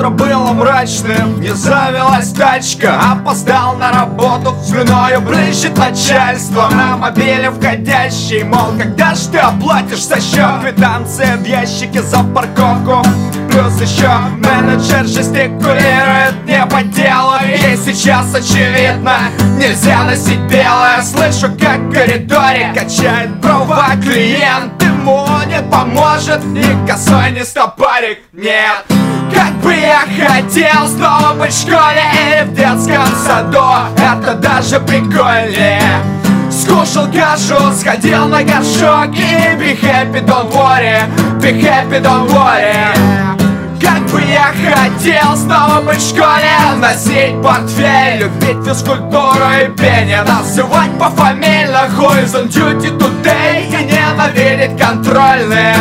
Утро было мрачным, не завелась тачка. Опоздал на работу, слюною брызжет начальство. На мобиле входящий, мол, когда ж ты оплатишь за счет? Квитанция в ящике за парковку. Плюс еще менеджер жестикулирует не по делу. Ей сейчас очевидно нельзя носить белое. Слышу, как в коридоре качает права клиент. Ему не поможет ни косой, ни стопарик, нет. Как бы я хотел снова быть в школе или в детском саду, это даже прикольнее. Скушал кашу, сходил на горшок и be happy, don't worry, be happy, don't worry. Как бы я хотел снова быть в школе, носить портфель, любить физкультуру и пение, называть пофамильно who is on duty today и ненавидеть контрольные.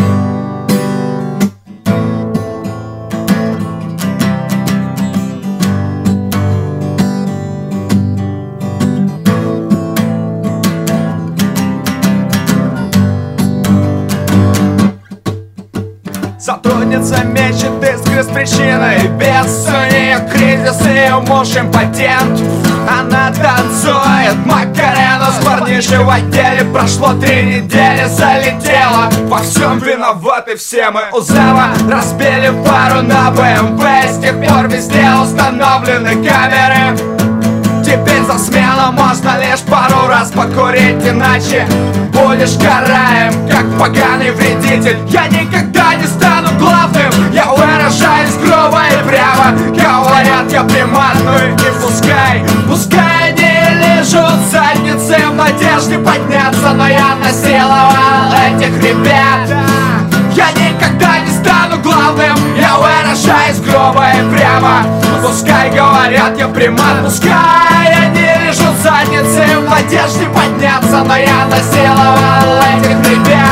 Сотрудница мечет искры с причиной бедствия, кризис, ее муж импотент. Она танцует Макарену с парнишей в отделе. Прошло 3 недели, залетела. Во всем виноваты все мы. У зама разбили пару на БМВ. С тех пор везде установлены камеры. Теперь за смену можно лишь пару раз покурить, иначе будешь караем, как поганый вредитель. Я никогда не стану главным, я выражаюсь грубо и прямо. Говорят, я примат, ну и не пускай. Пускай они лежат задницы в надежде подняться, но я насиловал этих ребят. Я никогда не стану главным, я выражаюсь грубо и прямо. Пускай говорят, я примат, пускай они лежат задницы в надежде подняться, но я насиловал этих ребят.